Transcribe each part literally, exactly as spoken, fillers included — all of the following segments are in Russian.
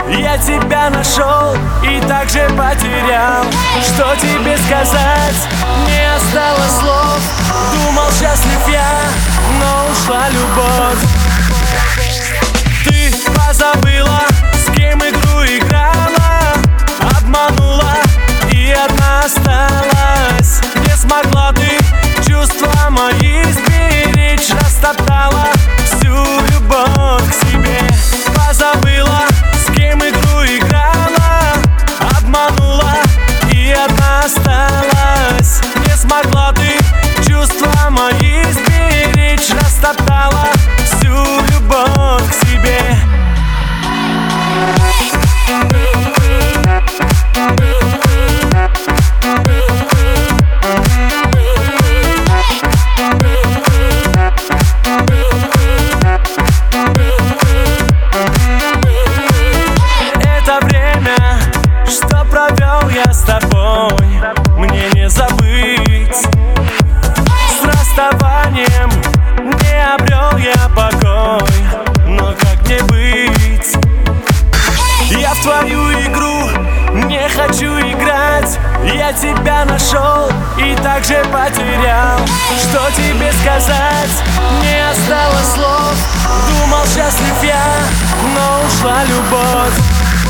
Я тебя нашел и также потерял. Что тебе сказать? Не осталось слов. Думал, счастлив я, но ушла любовь. Ты позабыла, с кем игру играла, обманула и одна осталась. Не смогла ты чувства мои сберечь, растоптала всю любовь к себе. Позабыла, с кем игру играла, обманула и одна осталась. Не смогла ты чувства мои сберечь, растоптала всю любовь к себе. Провел я с тобой, мне не забыть. С расставанием не обрел я покой, но как мне быть? Я в твою игру не хочу играть. Я тебя нашел и также потерял. Что тебе сказать? Не осталось слов. Думал, счастлив я, но ушла любовь.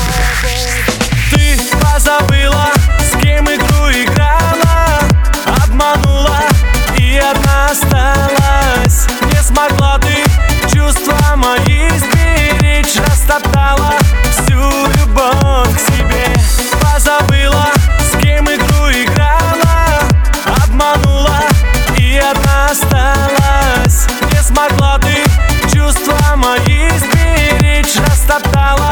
Ты позабыла, с кем игру играла, обманула и одна осталась. Не смогла ты чувства мои сберечь, растоптала всю любовь к себе. Позабыла, с кем игру играла, обманула и одна осталась. Не смогла ты чувства мои сберечь, растоптала